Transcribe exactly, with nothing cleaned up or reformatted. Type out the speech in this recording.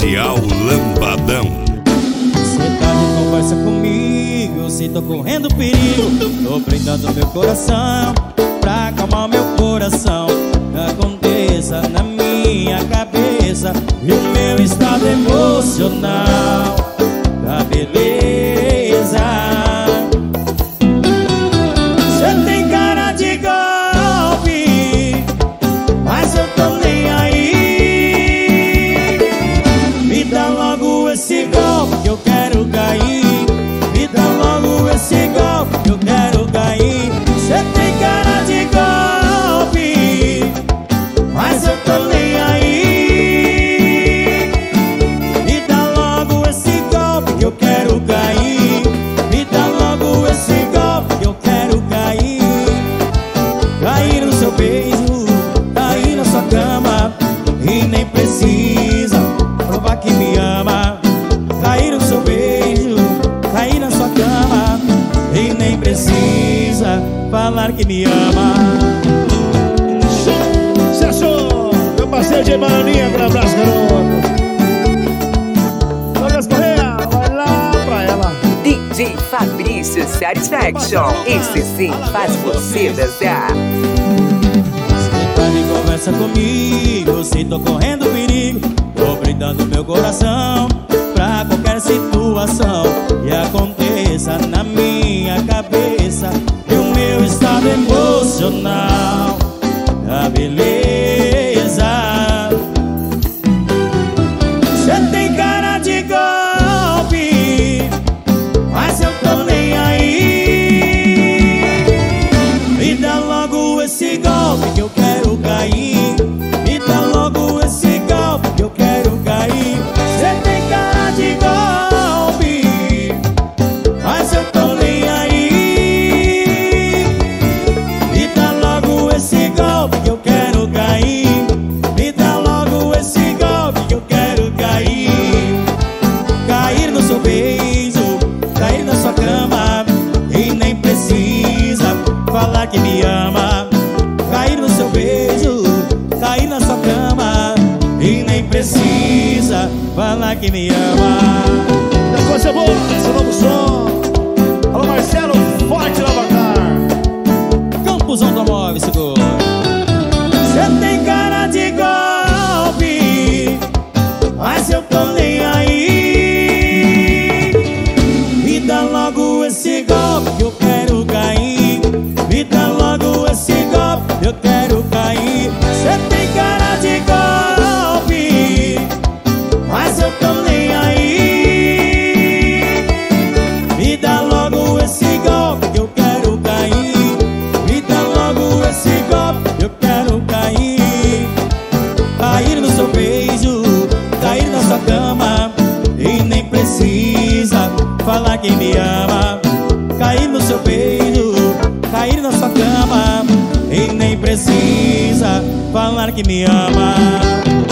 Especial Lambadão. Cê tá de conversa comigo, se tô correndo perigo, tô prendendo meu coração pra acalmar meu coração. Aconteça na minha cabeça e o meu estado emocional. Tá beleza. Cê tem cara de golpe, mas eu tô nem aí. Me dá logo esse golpe que eu quero cair. Me dá logo esse golpe que eu quero cair. Cê tem cara de golpe, mas eu tô nem aí. Me dá logo esse golpe que eu quero cair. Me dá logo esse golpe que eu quero cair. Cair no seu beijo, cair na sua cama e nem precisa provar que me ama. Cair no seu beijo, cair na sua cama e nem precisa falar que me ama. Você achou? Meu parceiro de Bananinha, um abraço, garoto. Olha as Correia, vai lá pra ela. D J Fabrício Satisfaction. Esse sim faz você dançar. Cê tá de conversa comigo, se tô correndo perigo, tô brindando meu coração pra qualquer situação que aconteça na minha cabeça e o meu estado emocional. Tá beleza. Cê tem cara de golpe, mas eu tô nem aí. Me dá logo esse golpe que eu quero cair. Me dá logo esse golpe que eu quero cair. Cê tem cara de golpe, mas eu tô nem aí. Me dá logo esse golpe que eu quero cair. Me dá logo esse golpe que eu quero cair. Cair no seu beijo, cair na sua cama e nem precisa falar que me ama. Cair no seu beijo, cair na sua cama e nem precisa falar que me ama. Da coisa boa, esse novo som. Alô, Marcelo, forte Lavacar. Campos Automóveis, segura. Cê tem cara de golpe, mas eu tô nem aí. Me dá logo esse golpe que eu quero cair. Me dá logo esse golpe que eu quero cair. Cê tem cara de golpe, mas eu tô nem aí. Me dá logo esse golpe que eu quero cair. Me dá logo esse golpe que eu quero cair. Cair no seu beijo, cair na sua cama e nem precisa falar que me ama. Cair no seu beijo, cair na sua cama e nem precisa falar que me ama.